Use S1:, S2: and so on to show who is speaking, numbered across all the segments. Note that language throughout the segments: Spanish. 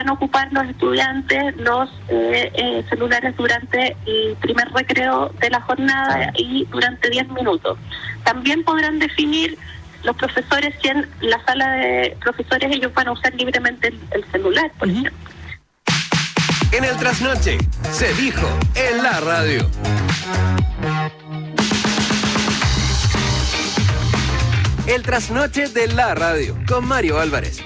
S1: pueden ocupar los estudiantes los celulares durante el primer recreo de la jornada y durante 10 minutos. También podrán definir los profesores si en la sala de profesores ellos van a usar libremente el celular, por ejemplo.
S2: En el Trasnoche se dijo en la radio. El Trasnoche de la radio con Mario Álvarez.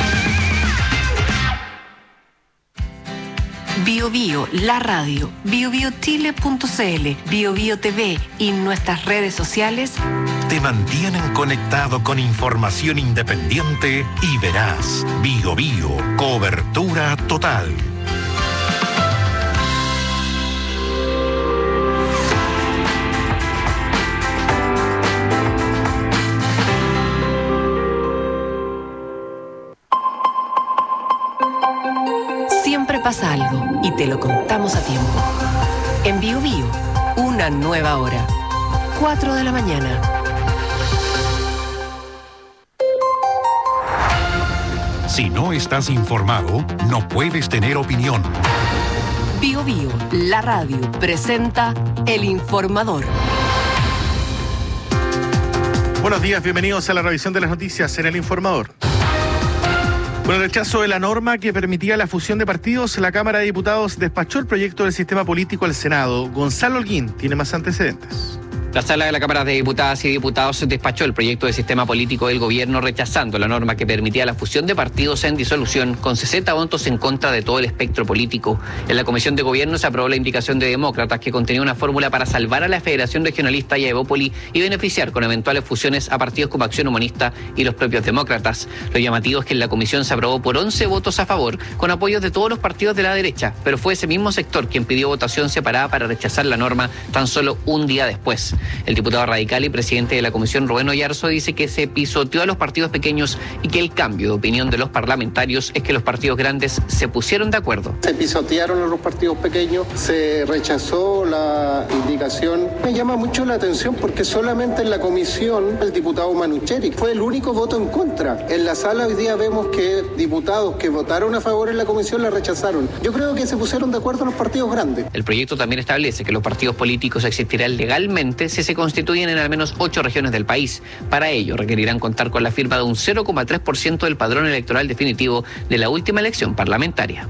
S3: Bio Bio, la radio, biobiochile.cl, Bio Bio TV y nuestras redes sociales
S4: te mantienen conectado con información independiente y veraz. Bio Bio, cobertura total.
S3: Siempre pasa algo y te lo contamos a tiempo. En Bio Bio, una nueva hora. 4 de la mañana.
S4: Si no estás informado, no puedes tener opinión.
S3: Bio Bio, la radio, presenta El Informador.
S5: Buenos días, bienvenidos a la revisión de las noticias en El Informador. Con el rechazo de la norma que permitía la fusión de partidos, la Cámara de Diputados despachó el proyecto del sistema político al Senado. Gonzalo Holguín tiene más antecedentes.
S6: La Sala de la Cámara de Diputadas y Diputados despachó el proyecto de sistema político del gobierno rechazando la norma que permitía la fusión de partidos en disolución con 60 votos en contra de todo el espectro político. En la Comisión de Gobierno se aprobó la indicación de Demócratas que contenía una fórmula para salvar a la Federación Regionalista y a Evópoli y beneficiar con eventuales fusiones a partidos como Acción Humanista y los propios demócratas. Lo llamativo es que en la comisión se aprobó por 11 votos a favor con apoyos de todos los partidos de la derecha, pero fue ese mismo sector quien pidió votación separada para rechazar la norma tan solo un día después. El diputado radical y presidente de la comisión, Rubén Oyarzo, dice que se pisoteó a los partidos pequeños y que el cambio de opinión de los parlamentarios es que los partidos grandes se pusieron de acuerdo.
S7: Se pisotearon a los partidos pequeños, se rechazó la indicación. Me llama mucho la atención porque solamente en la comisión el diputado Manucheri fue el único voto en contra. En la sala hoy día vemos que diputados que votaron a favor en la comisión la rechazaron. Yo creo que se pusieron de acuerdo los partidos grandes.
S6: El proyecto también establece que los partidos políticos existirán legalmente si se constituyen en al menos 8 regiones del país. Para ello requerirán contar con la firma de un 0,3% del padrón electoral definitivo de la última elección parlamentaria.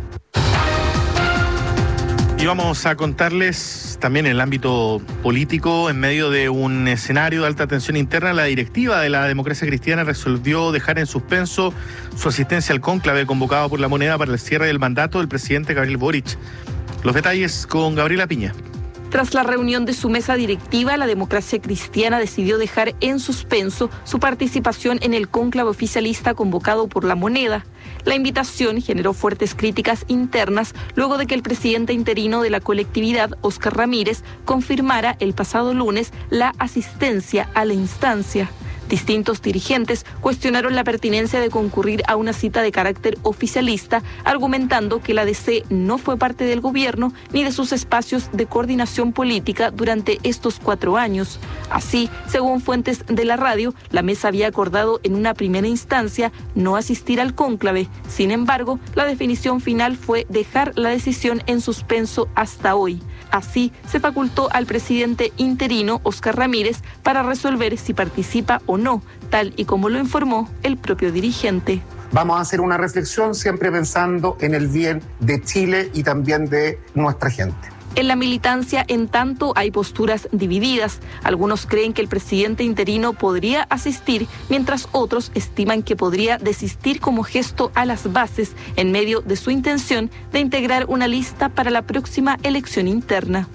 S5: Y vamos a contarles también en el ámbito político, en medio de un escenario de alta tensión interna, la directiva de la Democracia Cristiana resolvió dejar en suspenso su asistencia al cónclave convocado por La Moneda para el cierre del mandato del presidente Gabriel Boric. Los detalles con Gabriela Piña.
S8: Tras la reunión de su mesa directiva, la Democracia Cristiana decidió dejar en suspenso su participación en el cónclave oficialista convocado por La Moneda. La invitación generó fuertes críticas internas luego de que el presidente interino de la colectividad, Óscar Ramírez, confirmara el pasado lunes la asistencia a la instancia. Distintos dirigentes cuestionaron la pertinencia de concurrir a una cita de carácter oficialista, argumentando que la DC no fue parte del gobierno ni de sus espacios de coordinación política durante estos 4 años. Así, según fuentes de la radio, la mesa había acordado en una primera instancia no asistir al cónclave. Sin embargo, la definición final fue dejar la decisión en suspenso hasta hoy. Así, se facultó al presidente interino, Óscar Ramírez, para resolver si participa o no, tal y como lo informó el propio dirigente.
S9: Vamos a hacer una reflexión siempre pensando en el bien de Chile y también de nuestra gente.
S8: En la militancia, en tanto, hay posturas divididas. Algunos creen que el presidente interino podría asistir, mientras otros estiman que podría desistir como gesto a las bases en medio de su intención de integrar una lista para la próxima elección interna.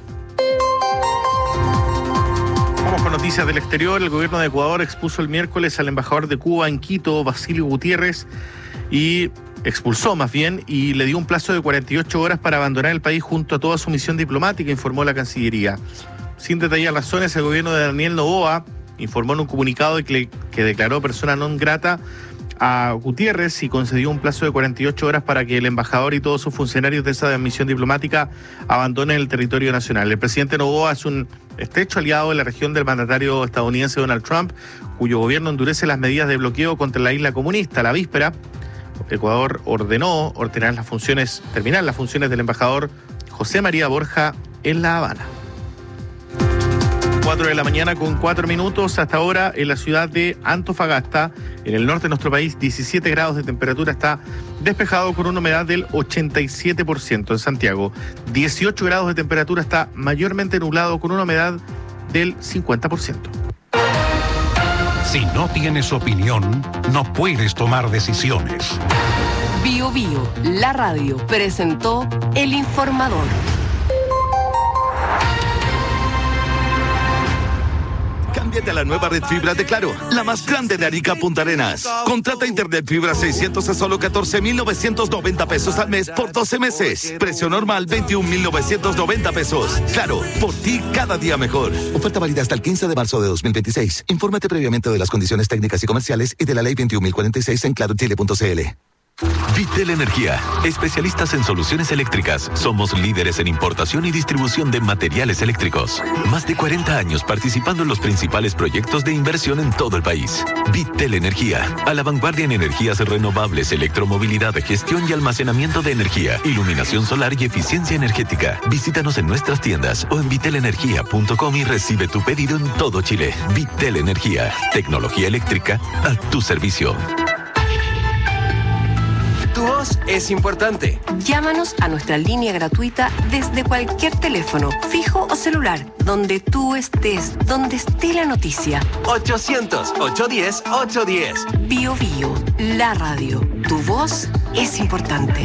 S5: Vamos con noticias del exterior. El gobierno de Ecuador expuso el miércoles al embajador de Cuba en Quito, Basilio Gutiérrez, y le dio un plazo de 48 horas para abandonar el país junto a toda su misión diplomática, informó la Cancillería. Sin detallar razones, el gobierno de Daniel Noboa informó en un comunicado que declaró persona non grata a Gutiérrez y concedió un plazo de 48 horas para que el embajador y todos sus funcionarios de esa misión diplomática abandonen el territorio nacional. El presidente Noboa es un estrecho aliado de la región del mandatario estadounidense Donald Trump, cuyo gobierno endurece las medidas de bloqueo contra la isla comunista. La víspera, Ecuador ordenó terminar las funciones del embajador José María Borja en La Habana. 4 de la mañana con 4 minutos. Hasta ahora en la ciudad de Antofagasta, en el norte de nuestro país, 17 grados de temperatura, está despejado con una humedad del 87%. En Santiago, 18 grados de temperatura, está mayormente nublado con una humedad del 50%.
S4: Si no tienes opinión, no puedes tomar decisiones.
S3: Bio Bio, la radio, presentó El Informador.
S10: Cámbiate a la nueva red fibra de Claro, la más grande de Arica Punta Arenas. Contrata internet fibra 600 a solo 14,990 pesos al mes por 12 meses. Precio normal 21,990 pesos. Claro, por ti cada día mejor.
S11: Oferta válida hasta el 15 de marzo de 2026. Infórmate previamente de las condiciones técnicas y comerciales y de la ley 21.046 en clarochile.cl.
S12: Vitel Energía, especialistas en soluciones eléctricas. Somos líderes en importación y distribución de materiales eléctricos. Más de 40 años participando en los principales proyectos de inversión en todo el país. Vitel Energía, a la vanguardia en energías renovables, electromovilidad, gestión y almacenamiento de energía, iluminación solar y eficiencia energética. Visítanos en nuestras tiendas o en vitelenergia.com y recibe tu pedido en todo Chile. Vitel Energía, tecnología eléctrica a tu servicio.
S2: Tu voz es importante.
S3: Llámanos a nuestra línea gratuita desde cualquier teléfono, fijo o celular, donde tú estés, donde esté la noticia.
S2: 800-810-810.
S3: Bio Bio, la radio. Tu voz es importante.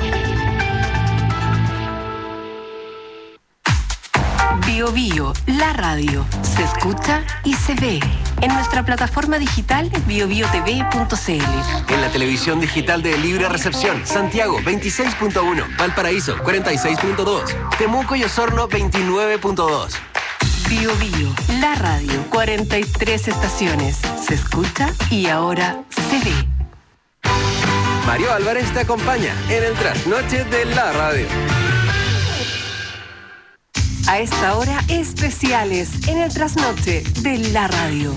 S3: Bio Bio, la radio. Se escucha y se ve. En nuestra plataforma digital biobiotv.cl.
S2: En la televisión digital de Libre Recepción, Santiago 26.1, Valparaíso 46.2, Temuco y Osorno 29.2.
S3: Bio Bio, la radio, 43 estaciones. Se escucha y ahora se ve.
S2: Mario Álvarez te acompaña en el trasnoche de la radio.
S3: A esta hora, especiales en el trasnoche de la radio.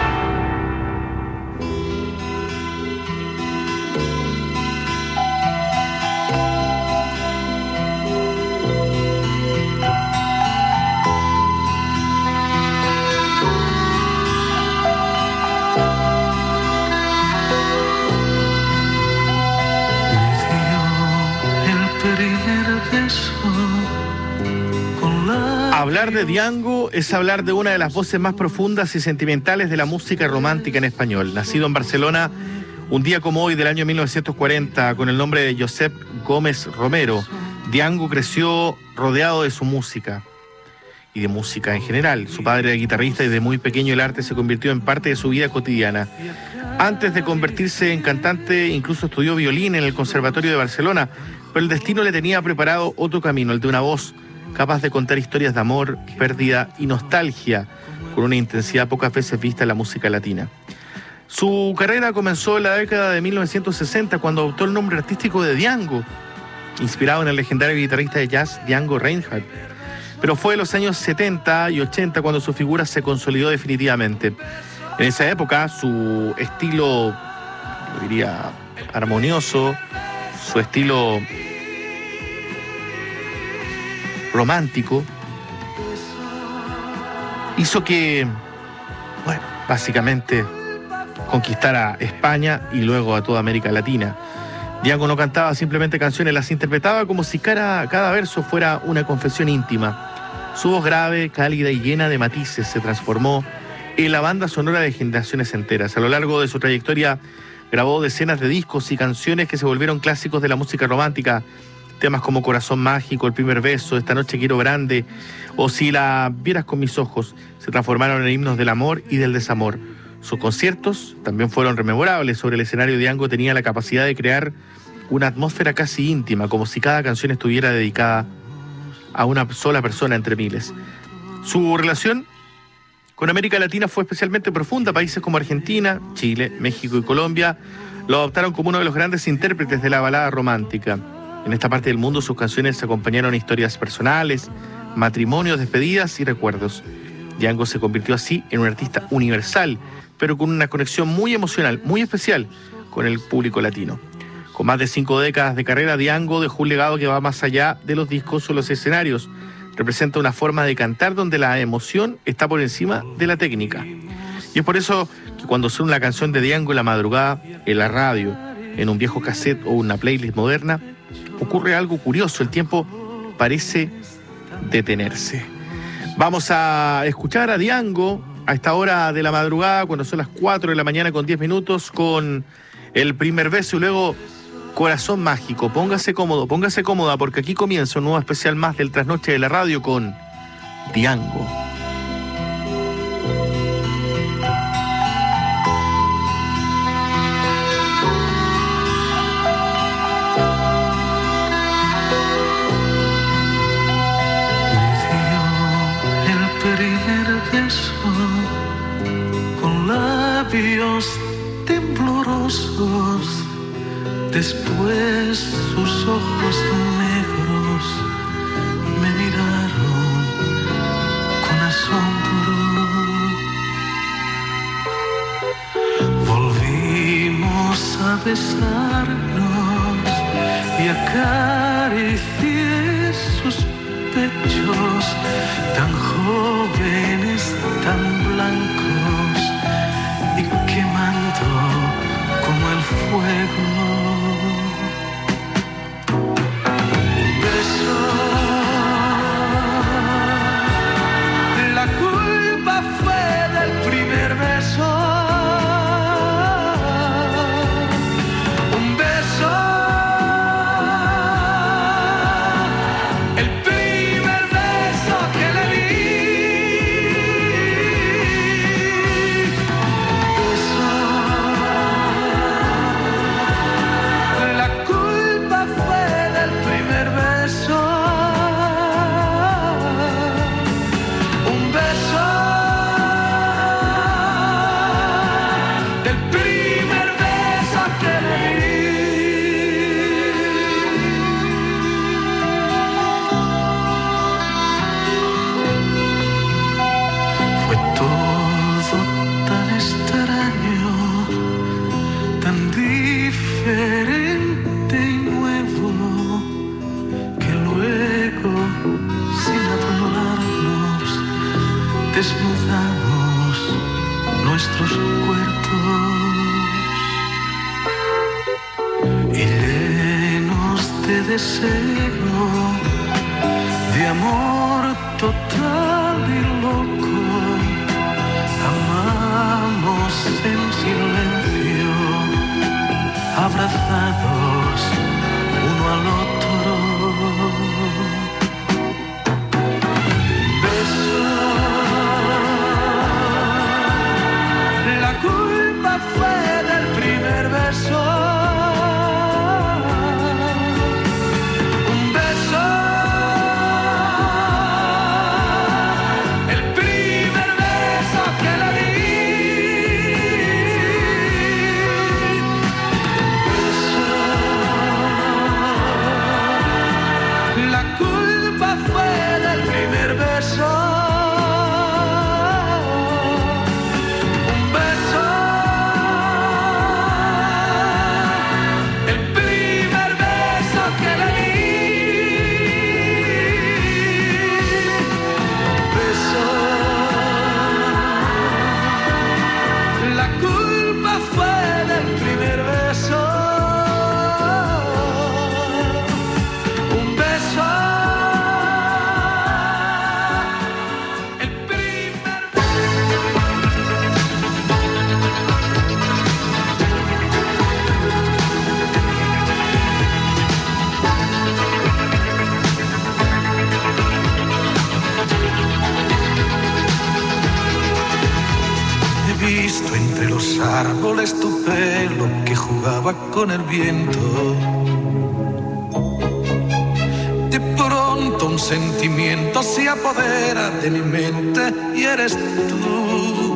S5: Hablar de Diango es hablar de una de las voces más profundas y sentimentales de la música romántica en español. Nacido en Barcelona un día como hoy del año 1940 con el nombre de Josep Gómez Romero, Diango creció rodeado de su música y de música en general. Su padre era guitarrista y de muy pequeño el arte se convirtió en parte de su vida cotidiana. Antes de convertirse en cantante, incluso estudió violín en el Conservatorio de Barcelona, pero el destino le tenía preparado otro camino, el de una voz capaz de contar historias de amor, pérdida y nostalgia, con una intensidad pocas veces vista en la música latina. Su carrera comenzó en la década de 1960, cuando adoptó el nombre artístico de Diango, inspirado en el legendario guitarrista de jazz Django Reinhardt. Pero fue en los años 70 y 80 cuando su figura se consolidó definitivamente. En esa época, su estilo, yo diría, armonioso, su estilo romántico, hizo que, bueno, básicamente conquistara España y luego a toda América Latina. Diango no cantaba simplemente canciones, las interpretaba como si cada verso fuera una confesión íntima. Su voz grave, cálida y llena de matices se transformó en la banda sonora de generaciones enteras. A lo largo de su trayectoria grabó decenas de discos y canciones que se volvieron clásicos de la música romántica. Temas como Corazón Mágico, El Primer Beso, Esta Noche Quiero Grande o Si la vieras con mis ojos se transformaron en himnos del amor y del desamor. Sus conciertos también fueron rememorables. Sobre el escenario, Diango tenía la capacidad de crear una atmósfera casi íntima, como si cada canción estuviera dedicada a una sola persona entre miles. Su relación con América Latina fue especialmente profunda. Países como Argentina, Chile, México y Colombia lo adoptaron como uno de los grandes intérpretes de la balada romántica. En esta parte del mundo sus canciones se acompañaron a historias personales, matrimonios, despedidas y recuerdos. Diango se convirtió así en un artista universal, pero con una conexión muy emocional, muy especial con el público latino. Con más de 5 décadas de carrera, Diango dejó un legado que va más allá de los discos o los escenarios. Representa una forma de cantar donde la emoción está por encima de la técnica. Y es por eso que cuando suena una canción de Diango en la madrugada, en la radio, en un viejo cassette o una playlist moderna, ocurre algo curioso. El tiempo parece detenerse. Vamos a escuchar a Diango a esta hora de la madrugada, cuando son las 4 de la mañana con 10 minutos, con El Primer Beso y luego Corazón Mágico. Póngase cómodo, póngase cómoda, porque aquí comienza un nuevo especial más del Trasnoche de la Radio con Diango.
S13: Labios temblorosos, después sus ojos negros me miraron con asombro. Volvimos a besarnos y acaricié sus pechos tan jóvenes, tan blancos, quemando como el fuego. Un beso, la culpa fue del primer beso. Un beso, el primer beso que le di. Desnudamos nuestros cuerpos y llenos de deseo, de amor total y loco, amamos en silencio, abrazados uno al otro. Fue del primer beso. Un beso, el primer beso que le di. Beso, la culpa fue del primer beso. Árboles tu pelo que jugaba con el viento. De pronto un sentimiento se apodera de mi mente y eres tú.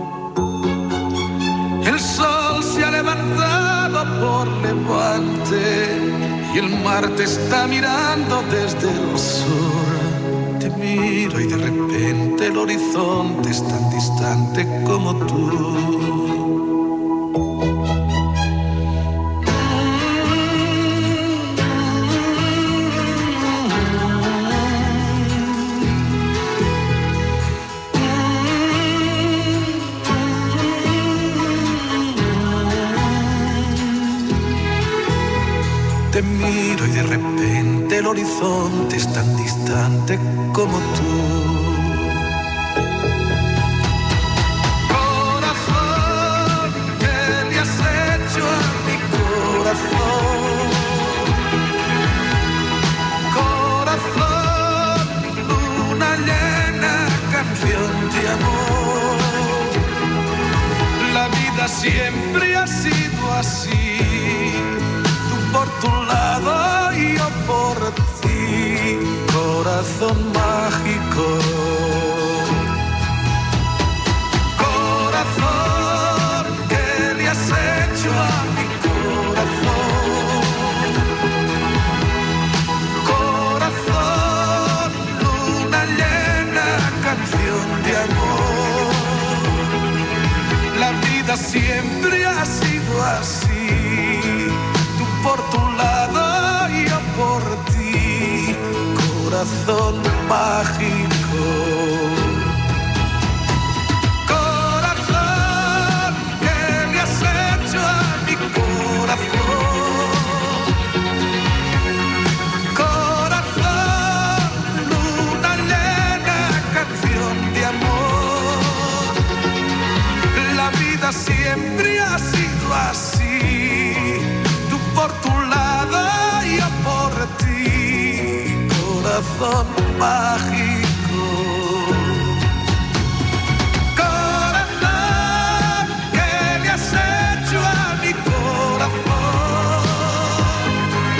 S13: El sol se ha levantado por levante y el mar te está mirando desde el sur. Te miro y de repente el horizonte es tan distante como tú. miro y de repente el horizonte es tan distante como tú. Corazón, ¿qué le has hecho a mi corazón? Corazón, luna llena, canción de amor. La vida siempre ha sido así. Por tu lado y yo por ti, corazón mágico. Corazón, ¿qué le has hecho a mi corazón? Corazón, luna llena, canción de amor. La vida siempre ha sido así. Por tu lado y yo por ti, corazón mágico. Corazón, ¿qué le has hecho a mi corazón? Corazón, luna llena, canción de amor. La vida siempre ha sido así. Por tu lado y yo por ti, corazón mágico. Corazón, ¿qué le has hecho a mi corazón?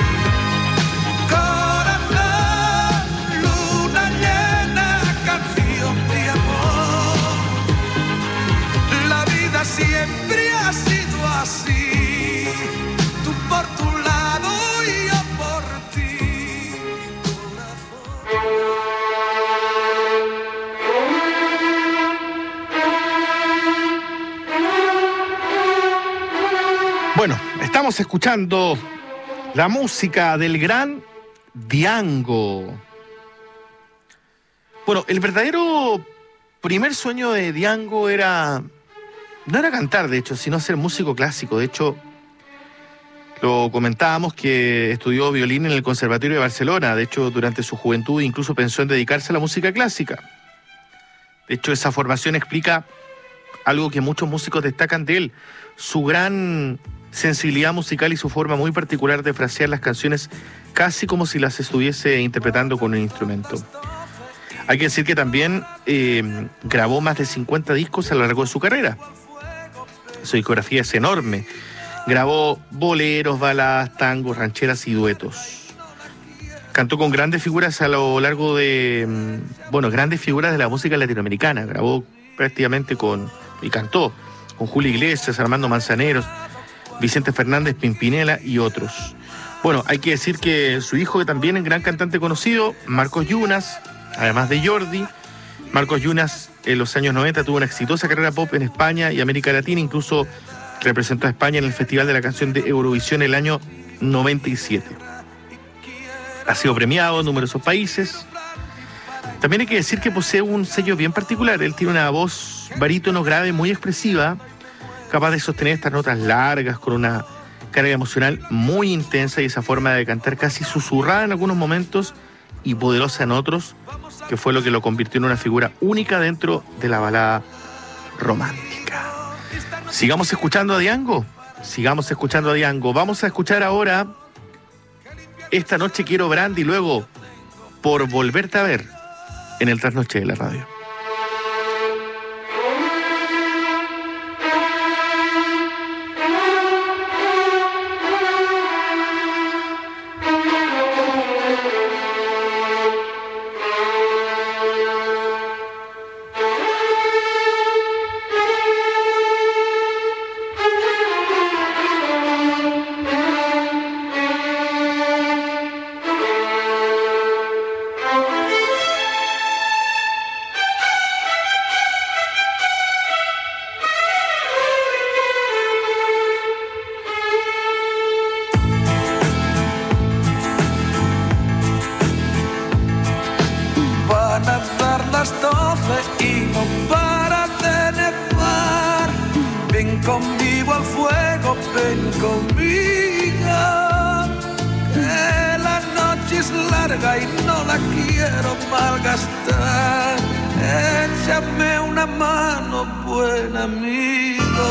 S13: Corazón, luna llena, canción de amor. La vida siempre ha sido así. Por tu lado y yo por ti,
S5: corazón. Bueno, estamos escuchando la música del gran Diango. Bueno, el verdadero primer sueño de Diango no era cantar, de hecho, sino ser músico clásico. De hecho, lo comentábamos que estudió violín en el Conservatorio de Barcelona. De hecho, durante su juventud incluso pensó en dedicarse a la música clásica. De hecho, esa formación explica algo que muchos músicos destacan de él: su gran sensibilidad musical y su forma muy particular de frasear las canciones casi como si las estuviese interpretando con un instrumento. Hay que decir que también grabó más de 50 discos a lo largo de su carrera. Su discografía es enorme. Grabó boleros, baladas, tangos, rancheras y duetos. Cantó con grandes figuras a lo largo de... grandes figuras de la música latinoamericana. Grabó prácticamente y cantó con Julio Iglesias, Armando Manzanero, Vicente Fernández, Pimpinela y otros. Bueno, hay que decir que su hijo, que también es un gran cantante conocido, Marcos Yunas, además de Jordi. Marcos Yunas en los años 90 tuvo una exitosa carrera pop en España y América Latina, incluso representó a España en el Festival de la Canción de Eurovisión el año 97. Ha sido premiado en numerosos países. También hay que decir que posee un sello bien particular. Él tiene una voz barítono grave muy expresiva, capaz de sostener estas notas largas con una carga emocional muy intensa, y esa forma de cantar casi susurrada en algunos momentos y poderosa en otros, que fue lo que lo convirtió en una figura única dentro de la balada romántica. Sigamos escuchando a Diango. Vamos a escuchar ahora Esta noche quiero brandy, y luego Por volverte a ver en el Trasnoche de la Radio.
S13: las 12 y no para de nevar. Ven conmigo al fuego, ven conmigo. noche es larga y no la quiero malgastar. Échame una mano, buen amigo.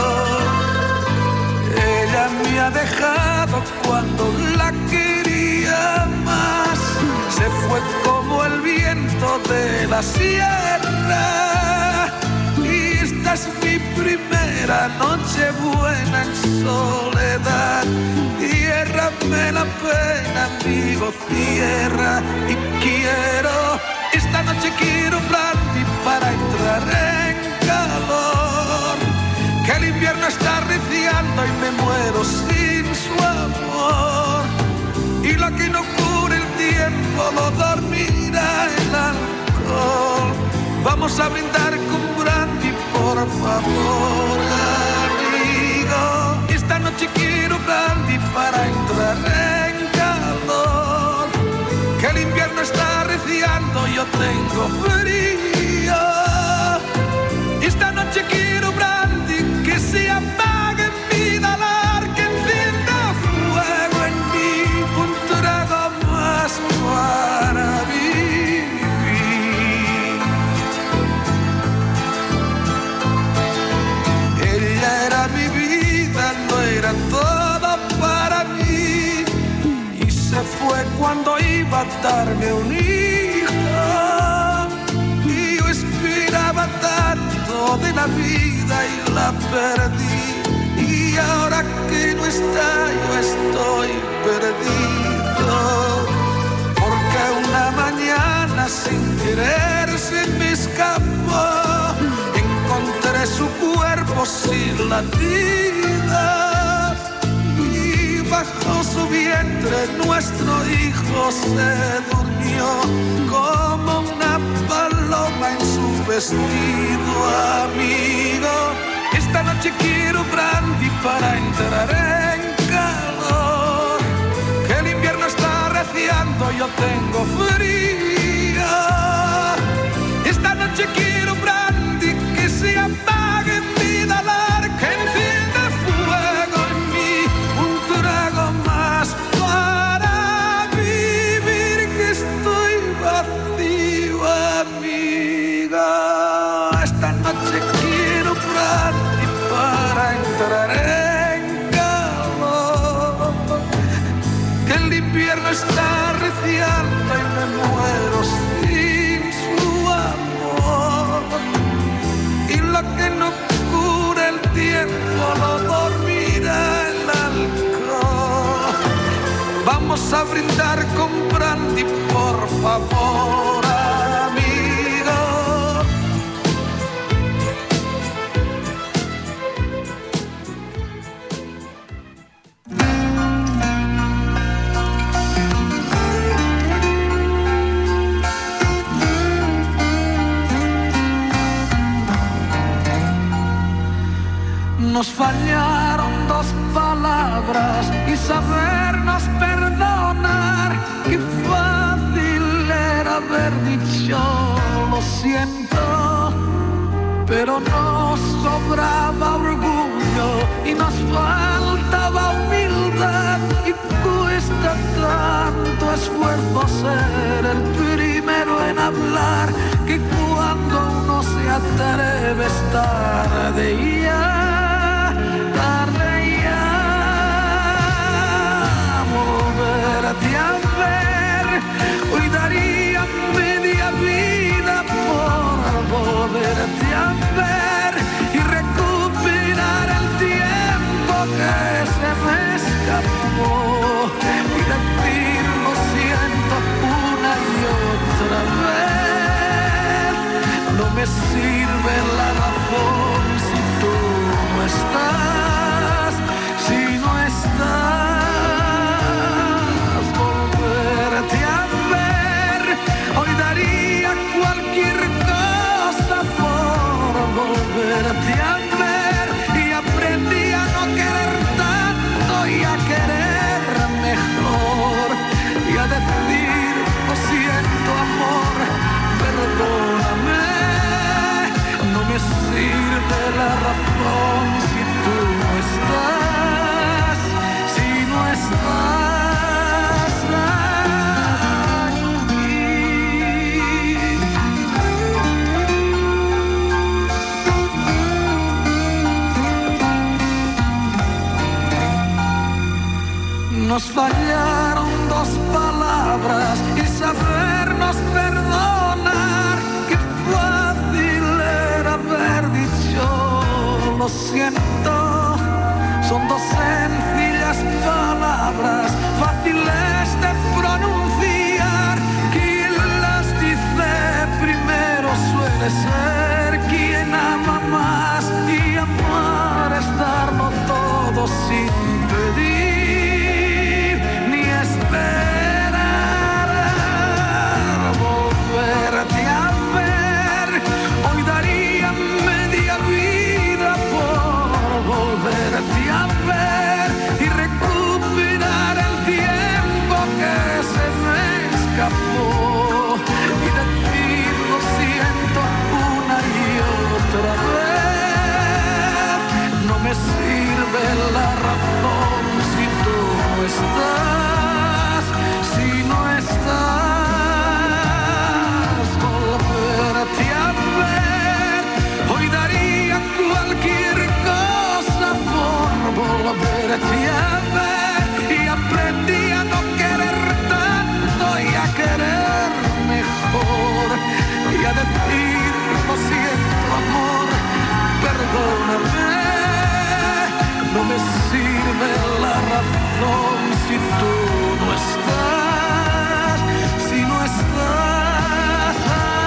S13: Ella me ha dejado cuando la quería más. Se fue como el viento de la sierra. Y esta es mi primera noche buena en soledad. Ciérrame la pena, amigo, cierra. Y esta noche quiero brandy para entrar en calor. Que el invierno está arreciando y me muero sin su amor. Y lo que no cure el tiempo lo dormirá el alcohol. Vamos a brindar con brandy, por favor, amigo. Esta noche quiero brandy para entrar en calor. Que el invierno está arreciando, yo tengo frío. Esta noche quiero brandy, que se apague mi dolor, que encienda fuego en mí, un trago más para vivir. Ella era mi vida, no era todo para mí, y se fue cuando iba a darme un hijo. Y yo esperaba tanto de la vida y la perdí. Y ahora que no está, yo estoy perdido. Porque una mañana sin querer se me escapó. Encontré su cuerpo sin latidas. Y bajo su vientre nuestro hijo se durmió como una paloma en su vestido, amigo. Esta noche quiero brandy para entrar en calor. Que el invierno está arreciando, yo tengo frío. Esta noche quiero brandy, que se apague mi dolor, que encienda fuego en mí, un trago más para vivir, que estoy vacío, amiga. Esta noche quiero brandy para entrar en calor. Que el invierno está arreciando y me muero sin su amor. Y lo que no cura el tiempo lo dormirá el alcohol. Vamos a brindar con brandy, por favor, amigo. Nos fallaron dos palabras y sabernos perdonar. Qué fácil era haber dicho lo siento, pero nos sobraba orgullo y nos faltaba humildad. Y cuesta tanto esfuerzo ser el primero en hablar, que cuando uno se atreve es tarde ya. Volverte a ver, hoy daría media vida por volverte a ver y recuperar el tiempo que se me escapó y decir lo siento una y otra vez. No me sirve la razón si tú no estás, si no estás. Volverte a ver, hoy daría cualquier cosa por volverte a ver. Y aprendí a no querer tanto y a querer mejor. a querer mejor y a decir lo siento amor, perdóname. No me sirve la razón si tú no estás, si no estás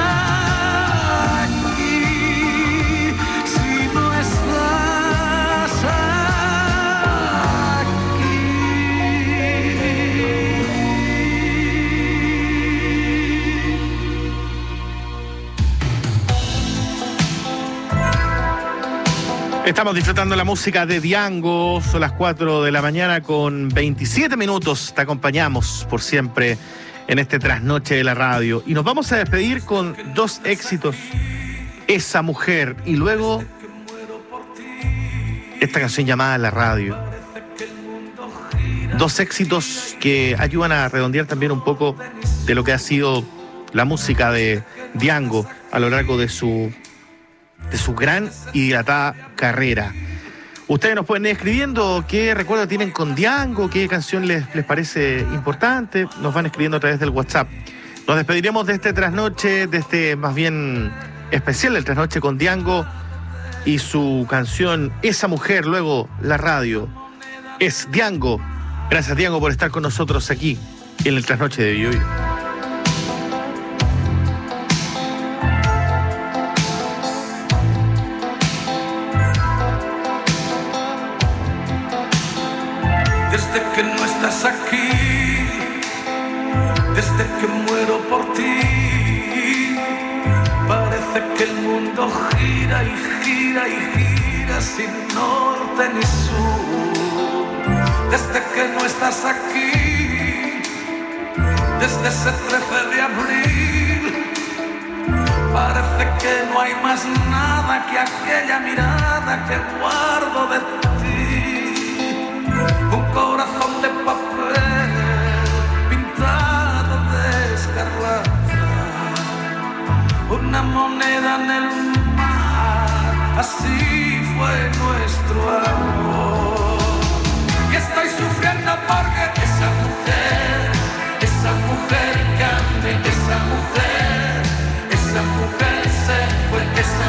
S13: aquí, si no estás aquí.
S5: Estamos disfrutando la música de Diango, son las 4 de la mañana con 27 minutos, te acompañamos por siempre en este trasnoche de la radio y nos vamos a despedir con dos éxitos, Esa Mujer y luego esta canción llamada La Radio. Dos éxitos que ayudan a redondear también un poco de lo que ha sido la música de Diango a lo largo de su gran y dilatada carrera. Ustedes nos pueden ir escribiendo qué recuerdo tienen con Diango, qué canción les parece importante. Nos van escribiendo a través del WhatsApp. Nos despediremos de este trasnoche, de este más bien especial, el trasnoche con Diango y su canción Esa Mujer, luego La Radio. Es Diango. Gracias, Diango, por estar con nosotros aquí en el trasnoche de Bio Bio.
S13: Desde que no estás aquí, desde que muero por ti, parece que el mundo gira y gira y gira sin norte ni sur. Desde que no estás aquí, desde ese 13 de abril, parece que no hay más nada que aquella mirada que guardo de ti. Un corazón de papel pintado de escarlata, una moneda en el mar, así fue nuestro amor. Y estoy sufriendo porque esa mujer que amé, esa mujer se fue, esa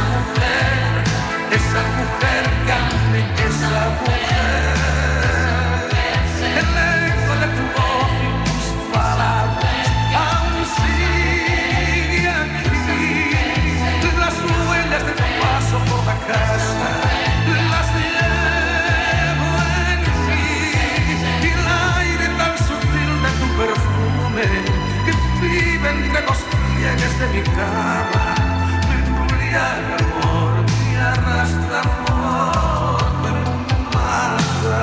S13: mujer que amé, esa mujer. El eco de tu voz y tus palabras aún sigue aquí. Las huellas de tu paso por la casa las llevo en mí. Y el aire tan sutil de tu perfume que vive entre los pliegues de mi cama me embriaga amor, me arrastra amor, me mata.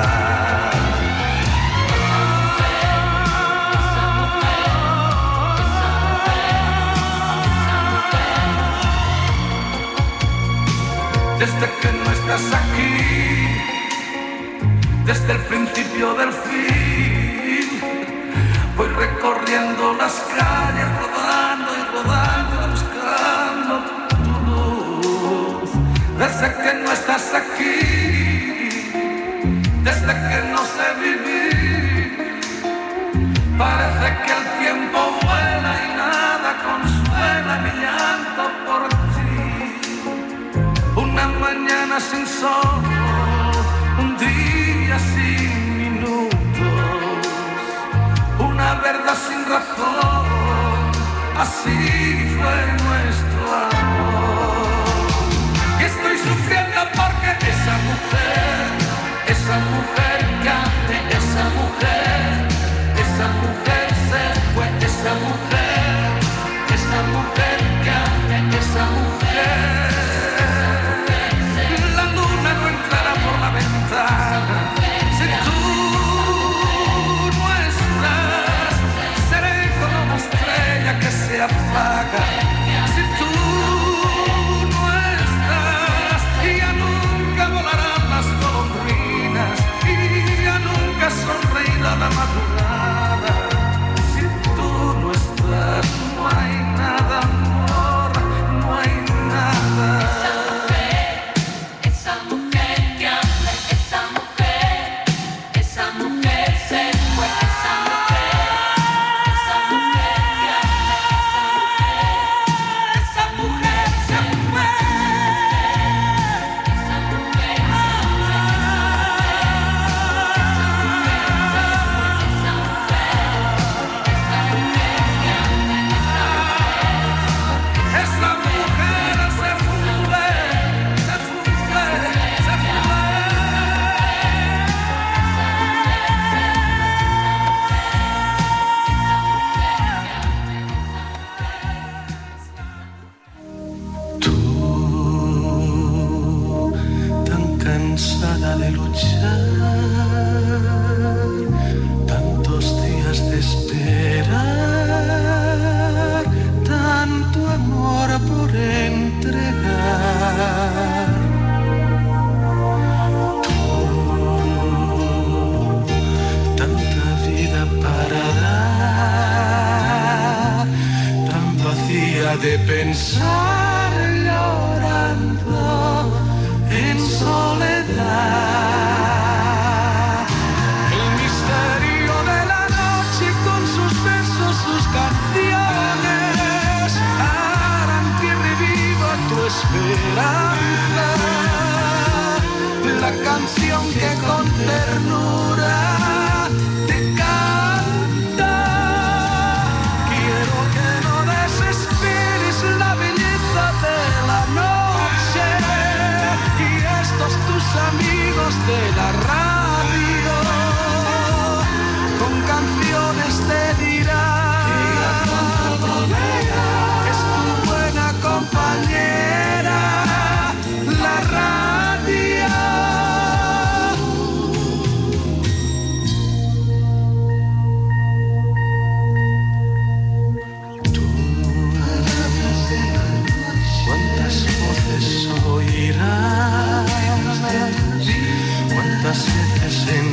S13: Desde que no estás aquí, desde el principio del fin, voy recorriendo las calles, rodando y rodando, buscando tu luz. Desde que no estás aquí, desde que no sé vivir, parece que el tiempo vuela y nada consuela mi llanto por ti. Una mañana sin sol, un día sin minutos, una verdad sin razón, así fue nuestro amor. Y estoy sufriendo porque esa mujer que amé, esa mujer se fue, esa mujer que amé, esa mujer. La luna no entrará por la ventana si tú no estás. Seré como una estrella que se apaga si tú no estás. Y ya nunca volarán las golondrinas y ya nunca sonreirá la madrugada. Si tú no estás, no hay nada, amor, no hay nada. día de pensar llorando en soledad. El misterio de la noche con sus besos, sus canciones harán que reviva tu esperanza. La canción que con ternura te canta. Quiero que no desesperes la belleza de la noche y estos tus amigos de la radio con canciones te dirán: es tu buena compañera la radio. ¿Cuántas voces oirás? ¿Cuántas veces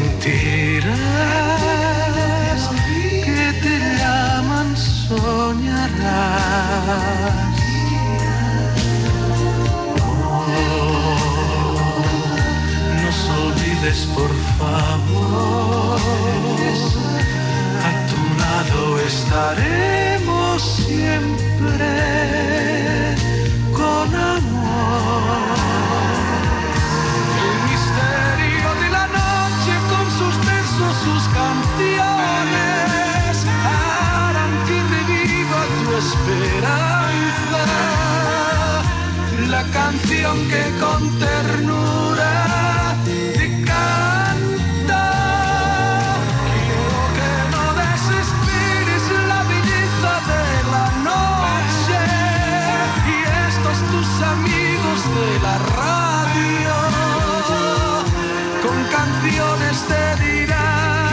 S13: sentirás que te llaman? Soñarás. No nos olvides, por favor. A tu lado estaremos siempre con amor. El misterio de la noche con sus besos, sus canciones harán que reviva tu esperanza. La canción que con ternura te canta. Quiero que no desesperes la belleza de la noche y estos tus amigos de la radio con canciones te dirán: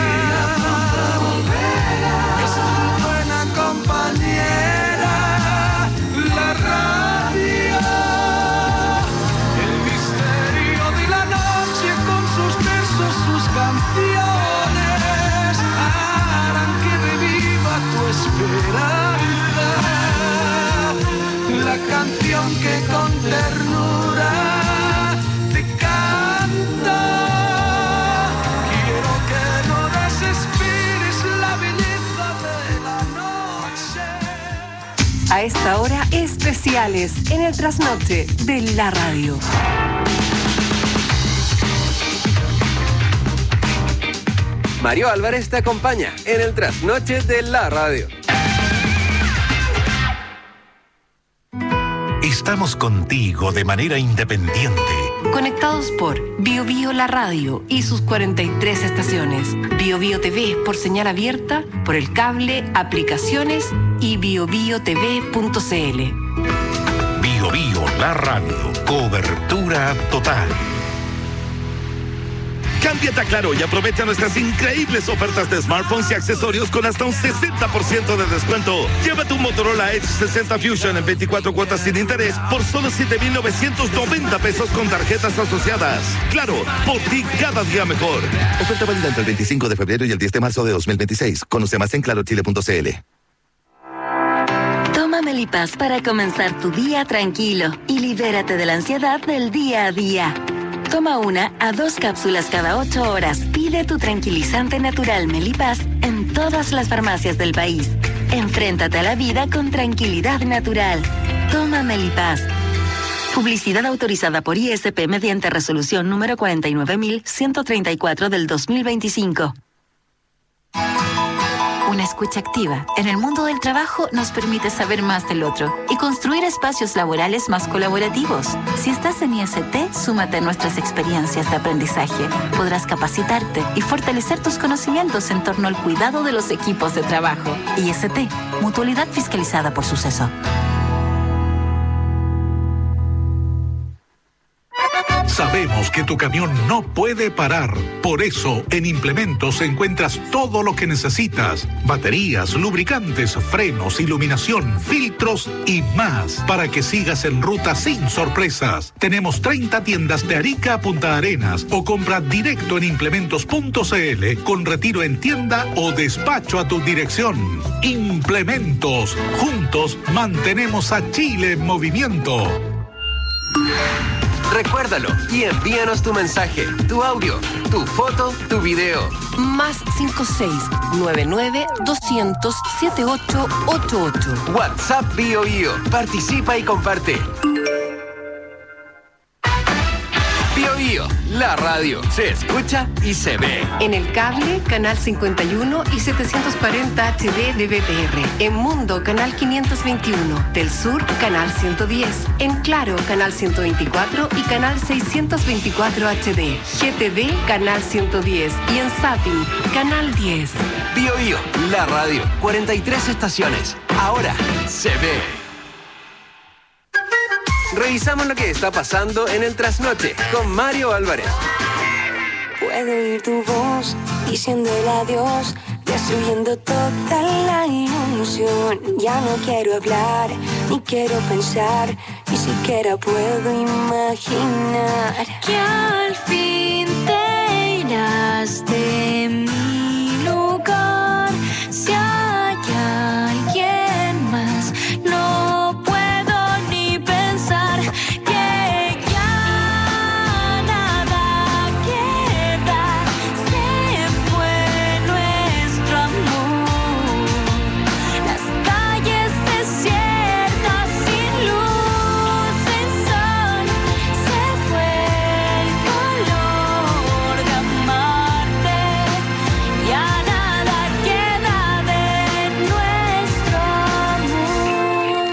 S13: es tu buena compañera la radio. El misterio de la noche con sus besos, sus canciones harán que reviva tu esperanza. La canción que con ternura te canta. Quiero que no desesperes la belleza de la noche.
S3: A esta hora, especiales en el trasnoche de la radio.
S2: Mario Álvarez te acompaña en el trasnoche de la radio.
S4: Estamos contigo de manera independiente.
S3: Conectados por Bio Bio La Radio y sus 43 estaciones. Bio Bio TV por señal abierta, por el cable, aplicaciones y biobiotv.cl.
S4: Bio Bio La Radio. Cobertura total.
S10: Cámbiate a Claro y aprovecha nuestras increíbles ofertas de smartphones y accesorios con hasta un 60% de descuento. Llévate un Motorola Edge 60 Fusion en 24 cuotas sin interés por solo 7,990 pesos con tarjetas asociadas. Claro, por ti cada día mejor.
S11: Oferta válida entre el 25 de febrero y el 10 de marzo de 2026. Conoce más en clarochile.cl.
S14: Toma Melipaz para comenzar tu día tranquilo y libérate de la ansiedad del día a día. Toma 1 a 2 cápsulas cada 8 horas. Pide tu tranquilizante natural Melipaz en todas las farmacias del país. Enfréntate a la vida con tranquilidad natural. Toma Melipaz. Publicidad autorizada por ISP mediante resolución número 49.134 del 2025.
S15: Una escucha activa en el mundo del trabajo nos permite saber más del otro y construir espacios laborales más colaborativos. Si estás en IST, súmate a nuestras experiencias de aprendizaje. Podrás capacitarte y fortalecer tus conocimientos en torno al cuidado de los equipos de trabajo. IST, mutualidad fiscalizada por Suceso.
S16: Sabemos que tu camión no puede parar. Por eso, en Implementos encuentras todo lo que necesitas. Baterías, lubricantes, frenos, iluminación, filtros y más. Para que sigas en ruta sin sorpresas. Tenemos 30 tiendas de Arica a Punta Arenas o compra directo en implementos.cl con retiro en tienda o despacho a tu dirección. Implementos. Juntos mantenemos a Chile en movimiento.
S2: Recuérdalo y envíanos tu mensaje, tu audio, tu foto, tu video.
S3: Más 56-99-200-7888.
S2: WhatsApp BioBio. Participa y comparte. BioBio, la radio se escucha y se ve.
S3: En el cable, canal 51 y 740 HD de BTR. En Mundo, canal 521. Del Sur, canal 110. En Claro, canal 124 y canal 624 HD. GTD, canal 110. Y en Zapping, canal 10.
S2: BioBio, la radio. 43 estaciones. Ahora se ve. Revisamos lo que está pasando en el trasnoche con Mario Álvarez.
S17: Puedo oír tu voz diciendo el adiós, destruyendo toda la ilusión. Ya no quiero hablar, ni quiero pensar, ni siquiera puedo imaginar que al fin te irás de mi lugar. Si hay alguien más, no puedo ni pensar que ya nada queda. Se fue nuestro amor. Las calles desiertas sin luz, sin sol. Se fue el color de amarte. Ya nada queda de nuestro amor.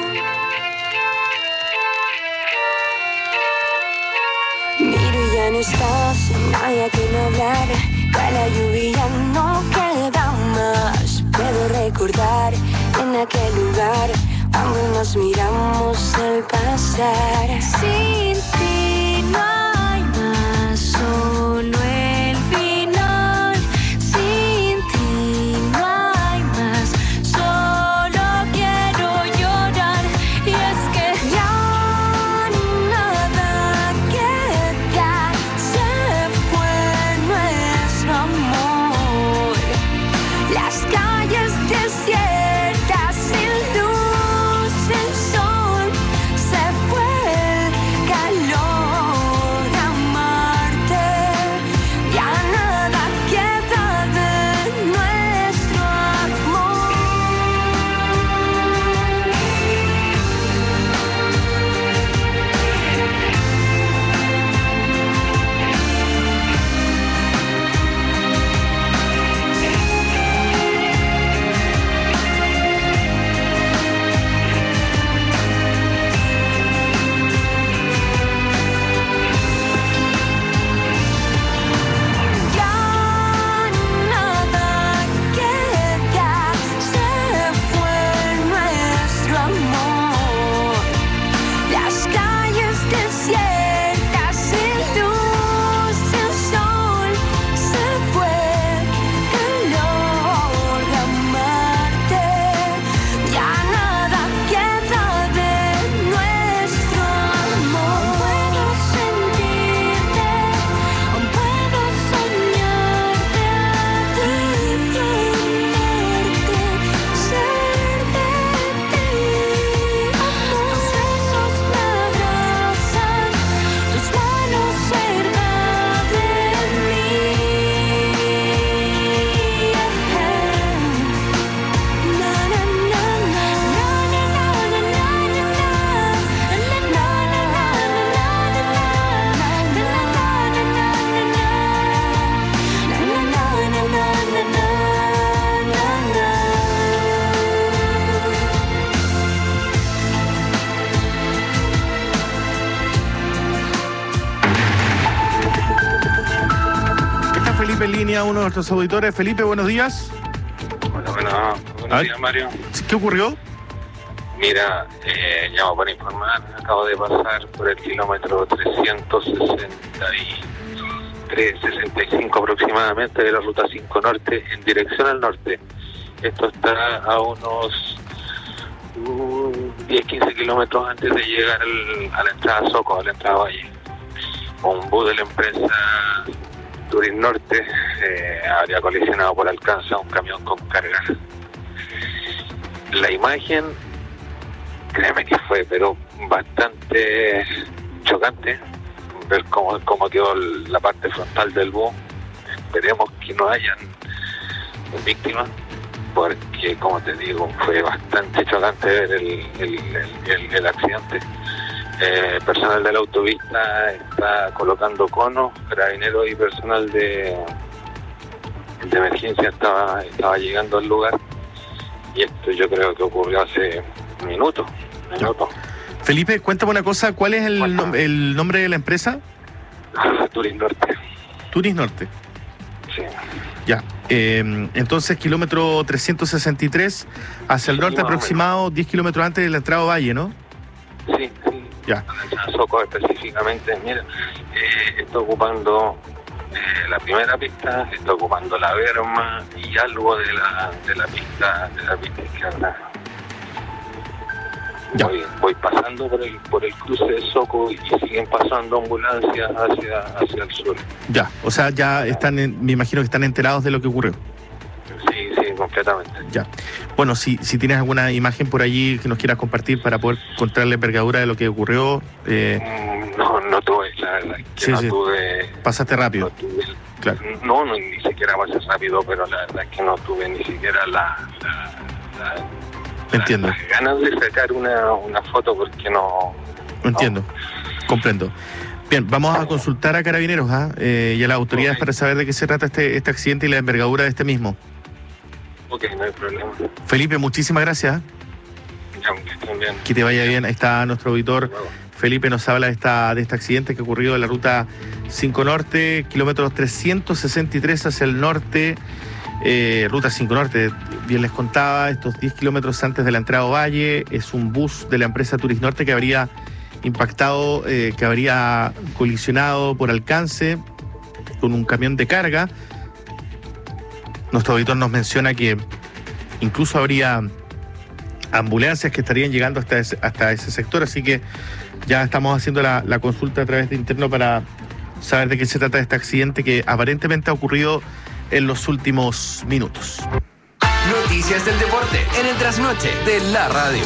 S17: Miro y ya no estás, no hay a quien hablar. Ya la lluvia no queda más. Puedo recordar en aquel lugar cuando nos miramos al pasar. Sin ti no hay más, solo el final. Sin ti no hay más, solo quiero llorar. Y es que ya nada queda. Se fue nuestro amor. Las calles desiertas sin luz, sin sol. Se fue el calor de amarte. Ya nada queda de nuestro amor. Ya nada queda. Se fue nuestro amor. Las calles desiertas sin luz, sin sol. Se fue el calor de amarte. Ya nada queda de nuestro amor. Puedo sentirte, puedo soñarte a ti, tenerte, ser de ti. Tus besos me abrazan, tus manos cerca de mí. Na na na na na na na na
S5: Está Felipe en línea, uno de nuestros auditores. Felipe, buenos días.
S18: Buenos días, Mario.
S5: ¿Qué ocurrió?
S18: Mira, llamo para informar, acabo de pasar por el kilómetro 365 aproximadamente de la ruta 5 norte en dirección al norte. Esto está a unos 10-15 kilómetros antes de llegar a la entrada Soco, a la entrada Valle. Un bus de la empresa Turis Norte habría colisionado por alcance a un camión con carga. La imagen, créeme que fue pero bastante chocante ver cómo quedó la parte frontal del bus. Esperemos que no hayan víctimas, porque como te digo, fue bastante chocante ver el accidente. Personal de la autovista está colocando conos, carabineros y personal de emergencia estaba llegando al lugar, y esto yo creo que ocurrió hace minutos.
S5: Felipe, cuéntame una cosa, ¿cuál es el nombre de la empresa?
S18: Turis Norte.
S5: Turis Norte.
S18: Sí.
S5: Ya, entonces kilómetro 363 hacia el norte aproximado, 10 kilómetros antes de la entrada Valle, ¿no?
S18: Sí.
S5: Ya.
S18: En Soco específicamente, mira, está ocupando la primera pista, está ocupando la berma y algo de la pista izquierda. Voy pasando por el cruce de Soco y siguen pasando ambulancias hacia el sur.
S5: Ya, o sea, ya están, me imagino que están enterados de lo que ocurrió.
S18: Sí, completamente.
S5: Ya. Bueno, si tienes alguna imagen por allí que nos quieras compartir para poder encontrar la envergadura de lo que ocurrió.
S18: No tuve, la verdad. Tuve.
S5: Pasaste rápido.
S18: No tuve,
S5: claro.
S18: No, ni siquiera pasé rápido, pero la verdad es que no tuve ni siquiera
S5: Entiendo.
S18: las ganas de sacar una foto porque no.
S5: Entiendo. Comprendo. Bien, vamos a consultar a Carabineros y a las autoridades para saber de qué se trata este accidente y la envergadura de este mismo.
S18: Ok, no hay problema.
S5: Felipe, muchísimas gracias.
S18: Ya, que estén bien.
S5: Que te vaya bien. Ahí está nuestro auditor. Felipe nos habla de este accidente que ha ocurrido en la ruta 5 Norte, kilómetros 363 hacia el norte, ruta 5 Norte, bien les contaba, estos 10 kilómetros antes de la entrada Valle. Es un bus de la empresa Turis Norte que habría impactado, que habría colisionado por alcance con un camión de carga. Nuestro auditor nos menciona que incluso habría ambulancias que estarían llegando hasta ese sector, así que ya estamos haciendo la consulta a través de interno para saber de qué se trata este accidente que aparentemente ha ocurrido en los últimos minutos.
S2: Noticias del deporte en el trasnoche de la radio.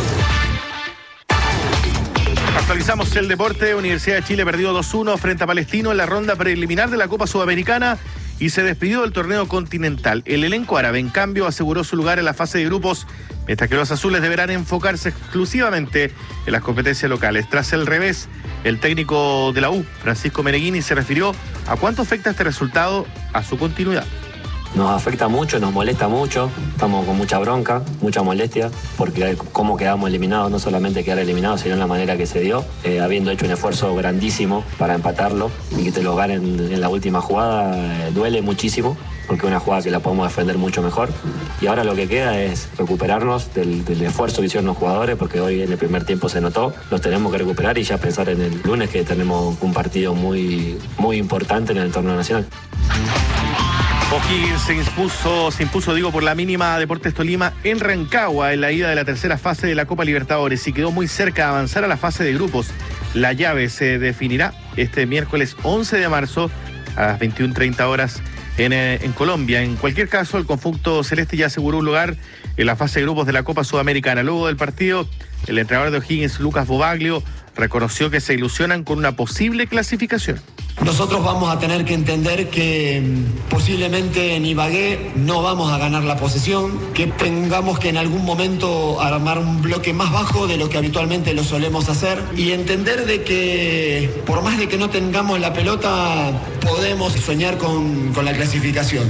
S5: Actualizamos el deporte. Universidad de Chile perdió 2-1 frente a Palestino en la ronda preliminar de la Copa Sudamericana y se despidió del torneo continental. El elenco árabe, en cambio, aseguró su lugar en la fase de grupos, mientras que los azules deberán enfocarse exclusivamente en las competencias locales. Tras el revés, el técnico de la U, Francisco Meneghini, se refirió a cuánto afecta este resultado a su continuidad.
S19: Nos afecta mucho, nos molesta mucho, estamos con mucha bronca, mucha molestia, porque cómo quedamos eliminados, no solamente quedar eliminados, sino en la manera que se dio, habiendo hecho un esfuerzo grandísimo para empatarlo y que te lo ganen en la última jugada, duele muchísimo, porque es una jugada que la podemos defender mucho mejor. Y ahora lo que queda es recuperarnos del esfuerzo que hicieron los jugadores, porque hoy en el primer tiempo se notó, los tenemos que recuperar y ya pensar en el lunes, que tenemos un partido muy, muy importante en el torneo nacional.
S5: O'Higgins se impuso por la mínima Deportes Tolima en Rancagua en la ida de la tercera fase de la Copa Libertadores y quedó muy cerca de avanzar a la fase de grupos. La llave se definirá este miércoles 11 de marzo a las 21:30 horas en Colombia. En cualquier caso, el conjunto celeste ya aseguró un lugar en la fase de grupos de la Copa Sudamericana. Luego del partido, el entrenador de O'Higgins, Lucas Bobaglio, reconoció que se ilusionan con una posible clasificación.
S20: Nosotros vamos a tener que entender que posiblemente en Ibagué no vamos a ganar la posesión, que tengamos que en algún momento armar un bloque más bajo de lo que habitualmente lo solemos hacer y entender de que por más de que no tengamos la pelota podemos soñar con la clasificación.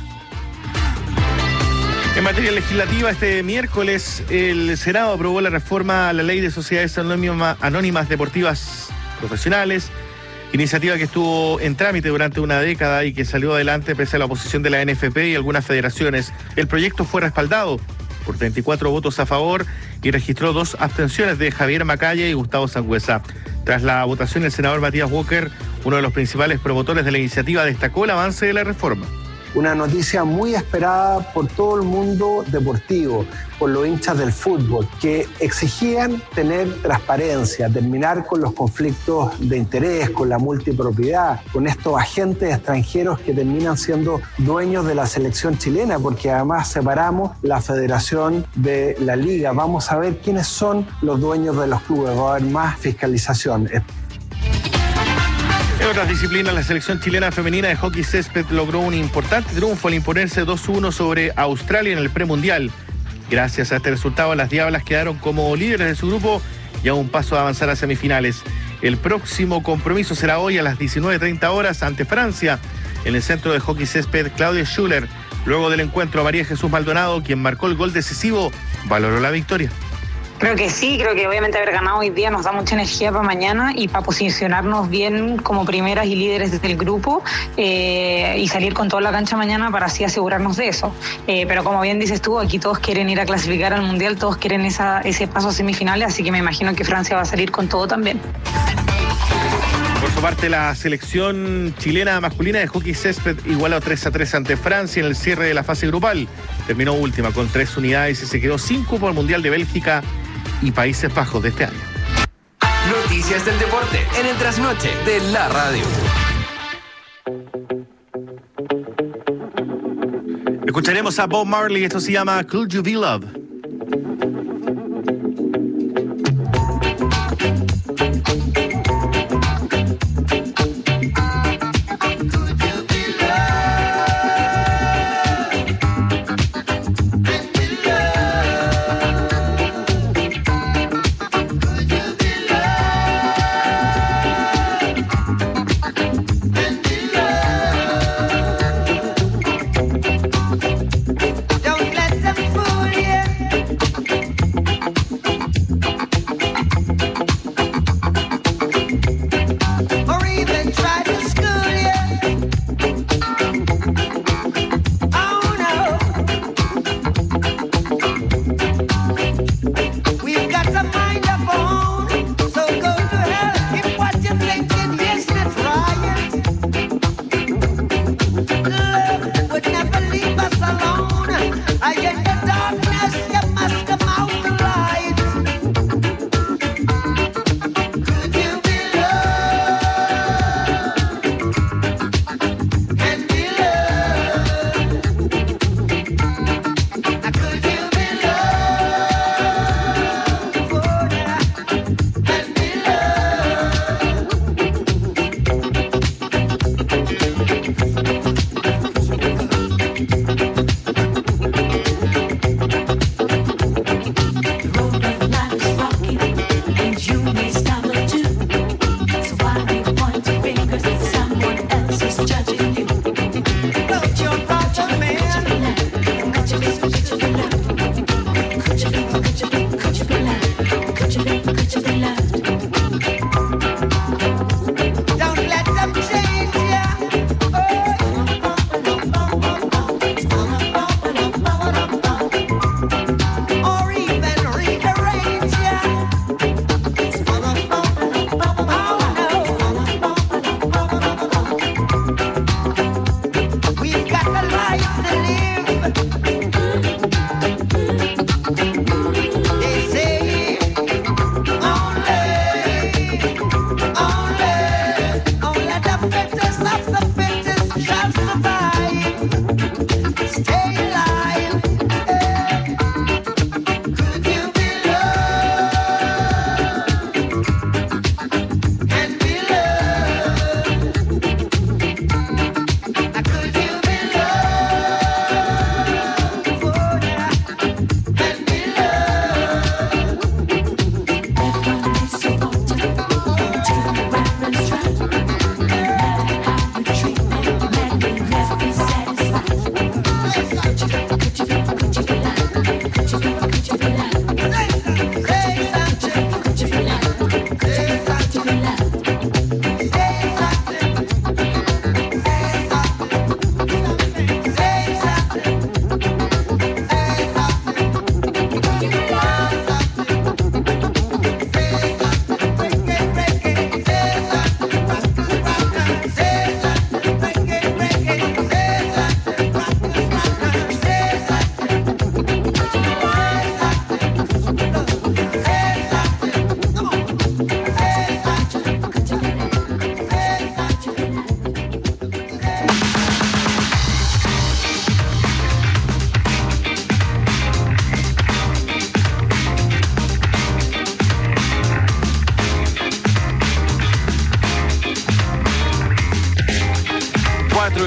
S5: En materia legislativa, este miércoles el Senado aprobó la reforma a la Ley de Sociedades Anónimas Deportivas Profesionales, iniciativa que estuvo en trámite durante una década y que salió adelante pese a la oposición de la NFP y algunas federaciones. El proyecto fue respaldado por 34 votos a favor y registró 2 abstenciones de Javier Macaya y Gustavo Sangüesa. Tras la votación, el senador Matías Walker, uno de los principales promotores de la iniciativa, destacó el avance de la reforma.
S21: Una noticia muy esperada por todo el mundo deportivo, por los hinchas del fútbol, que exigían tener transparencia, terminar con los conflictos de interés, con la multipropiedad, con estos agentes extranjeros que terminan siendo dueños de la selección chilena, porque además separamos la federación de la liga. Vamos a ver quiénes son los dueños de los clubes, va a haber más fiscalización.
S5: En otras disciplinas, la selección chilena femenina de hockey césped logró un importante triunfo al imponerse 2-1 sobre Australia en el premundial. Gracias a este resultado, las Diablas quedaron como líderes de su grupo y a un paso de avanzar a semifinales. El próximo compromiso será hoy a las 19:30 horas ante Francia en el centro de hockey césped Claudia Schuller. Luego del encuentro, María Jesús Maldonado, quien marcó el gol decisivo, valoró la victoria.
S22: Creo que sí, creo que obviamente haber ganado hoy día nos da mucha energía para mañana y para posicionarnos bien como primeras y líderes del grupo y salir con toda la cancha mañana para así asegurarnos de eso. Pero como bien dices tú, aquí todos quieren ir a clasificar al Mundial, todos quieren ese paso a semifinales, así que me imagino que Francia va a salir con todo también.
S5: Por su parte, la selección chilena masculina de hockey césped igualó 3-3 ante Francia en el cierre de la fase grupal. Terminó última con 3 unidades y se quedó sin cupo al Mundial de Bélgica y Países Bajos de este año.
S2: Noticias del deporte en el trasnoche de la radio.
S5: Escucharemos a Bob Marley, esto se llama Could You Be Love.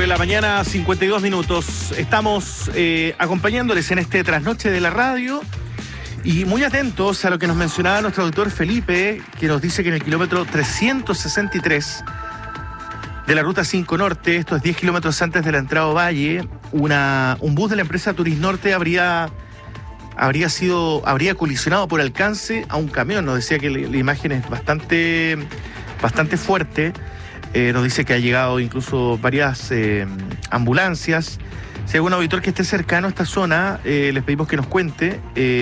S5: de la mañana, 52 minutos. Estamos acompañándoles en este trasnoche de la radio y muy atentos a lo que nos mencionaba nuestro doctor Felipe, que nos dice que en el kilómetro 363 de la Ruta 5 Norte, esto es 10 kilómetros antes de la entrada a Ovalle, un bus de la empresa Turis Norte habría colisionado por alcance a un camión. Nos decía que la imagen es bastante fuerte. Nos dice que ha llegado incluso varias ambulancias. Si hay algún auditor que esté cercano a esta zona, les pedimos que nos cuente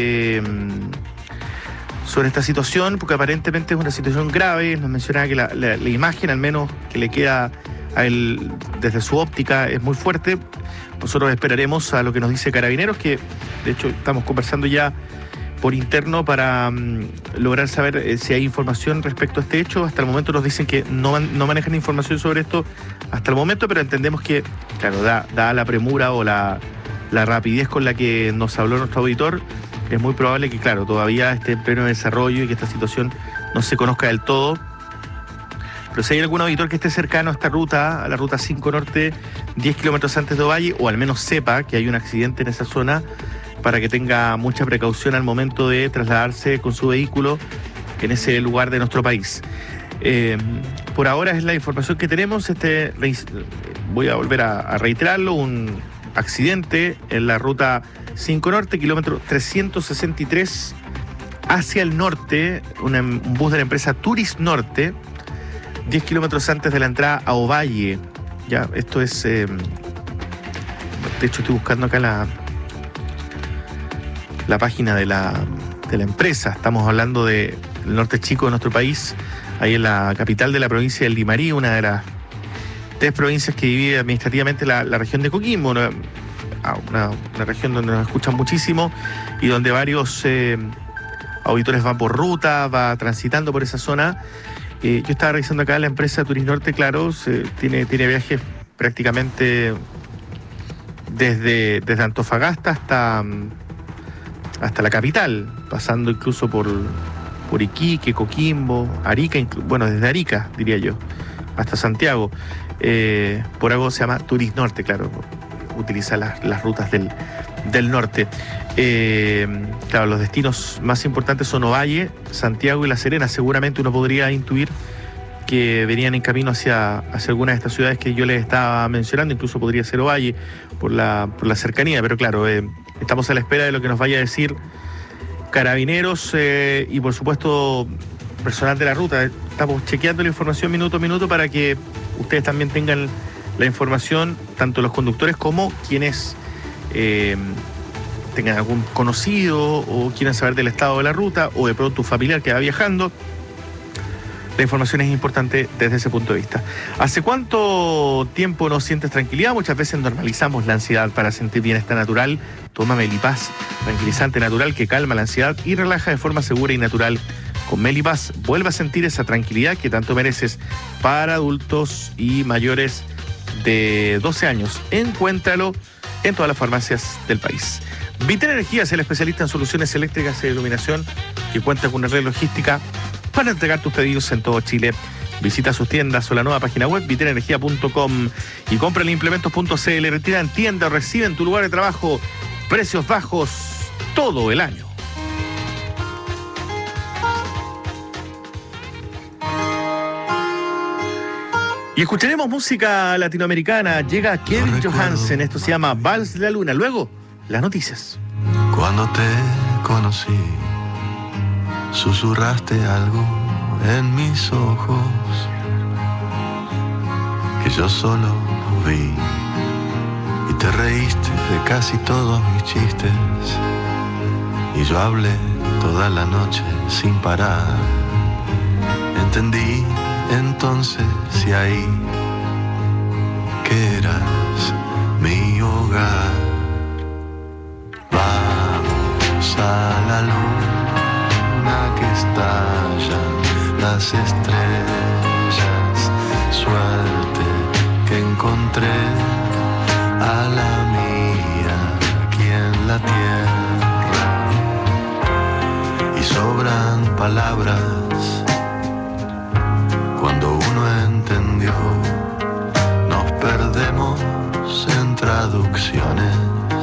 S5: sobre esta situación, porque aparentemente es una situación grave. Nos mencionaba que la imagen, al menos que le queda a él desde su óptica, es muy fuerte. Nosotros esperaremos a lo que nos dice Carabineros, que de hecho estamos conversando ya por interno para lograr saber si hay información respecto a este hecho. Hasta el momento nos dicen que no manejan información sobre esto hasta el momento, pero entendemos que, claro, dada la premura o la rapidez con la que nos habló nuestro auditor, es muy probable que, claro, todavía esté en pleno desarrollo y que esta situación no se conozca del todo. Pero si hay algún auditor que esté cercano a esta ruta, a la Ruta 5 Norte, 10 kilómetros antes de Ovalle, o al menos sepa que hay un accidente en esa zona, para que tenga mucha precaución al momento de trasladarse con su vehículo en ese lugar de nuestro país. Por ahora es la información que tenemos. Voy a volver a reiterarlo: un accidente en la Ruta 5 Norte, kilómetro 363 hacia el norte, un bus de la empresa Turis Norte, 10 kilómetros antes de la entrada a Ovalle. Ya, esto es... de hecho, estoy buscando acá la página de la empresa. Estamos hablando del norte chico de nuestro país, ahí en la capital de la provincia del Limarí, una de las 3 provincias que divide administrativamente la región de Coquimbo, una región donde nos escuchan muchísimo y donde varios auditores van por ruta, va transitando por esa zona. Yo estaba revisando acá la empresa Turis Norte, claro, tiene viajes prácticamente desde Antofagasta hasta la capital, pasando incluso por Iquique, Coquimbo, Arica, desde Arica, diría yo, hasta Santiago. Por algo se llama Turis Norte, claro, utiliza las rutas del norte. Claro, los destinos más importantes son Ovalle, Santiago y La Serena. Seguramente uno podría intuir que venían en camino hacia algunas de estas ciudades que yo les estaba mencionando. Incluso podría ser Ovalle por la cercanía, pero claro, estamos a la espera de lo que nos vaya a decir Carabineros y por supuesto personal de la ruta. Estamos chequeando la información minuto a minuto para que ustedes también tengan la información, tanto los conductores como quienes tengan algún conocido o quieran saber del estado de la ruta, o de pronto un familiar que va viajando. La información es importante desde ese punto de vista. ¿Hace cuánto tiempo no sientes tranquilidad? Muchas veces normalizamos la ansiedad para sentir bienestar natural. Toma Melipaz, tranquilizante natural que calma la ansiedad y relaja de forma segura y natural. Con Melipaz vuelve a sentir esa tranquilidad que tanto mereces. Para adultos y mayores de 12 años, encuéntralo en todas las farmacias del país. Vitel Energía es el especialista en soluciones eléctricas e iluminación que cuenta con una red logística para entregar tus pedidos en todo Chile. Visita sus tiendas o la nueva página web vitelenergia.com y compra en implementos.cl. Retira en tienda o recibe en tu lugar de trabajo precios bajos todo el año. Y escucharemos música latinoamericana. Llega Kevin Johansen. Esto se llama Vals de la Luna. Luego, las noticias.
S1: Cuando te conocí, susurraste algo en mis ojos que yo solo vi, y te reíste de casi todos mis chistes, y yo hablé toda la noche sin parar. Entendí entonces y ahí que eras mi hogar. Vamos a la luna que estallan las estrellas. Suerte que encontré a la mía aquí en la tierra. Y sobran palabras cuando uno entendió. Nos perdemos en traducciones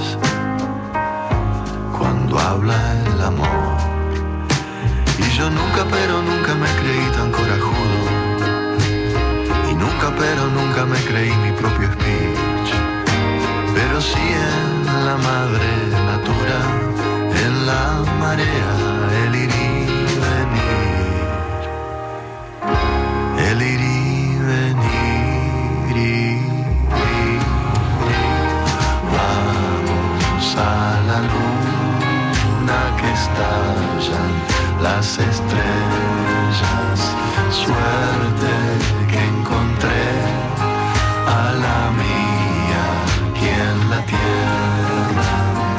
S1: cuando habla el amor. Y yo nunca, pero nunca me creí tan corajudo. Y nunca, pero nunca me creí mi propio speech. Pero sí en la madre natura, en la marea, el ir y venir. El ir y venir. Vamos a la luna que estallan las estrellas. Suerte que encontré a la mía aquí en la tierra.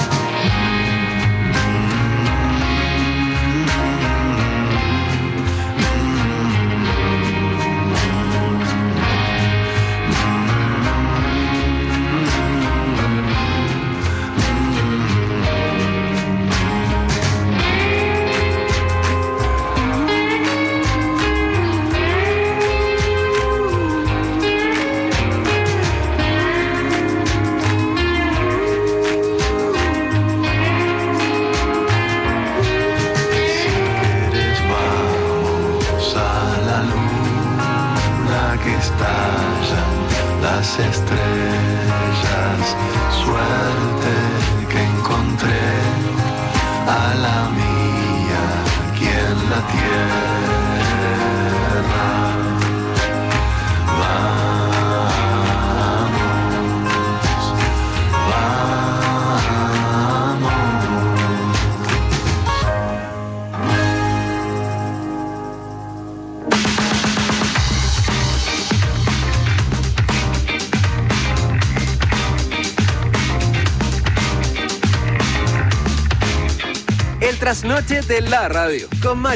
S1: Las estrellas, suerte que encontré a la mía aquí en la tierra.
S2: El trasnoche de la radio con Mario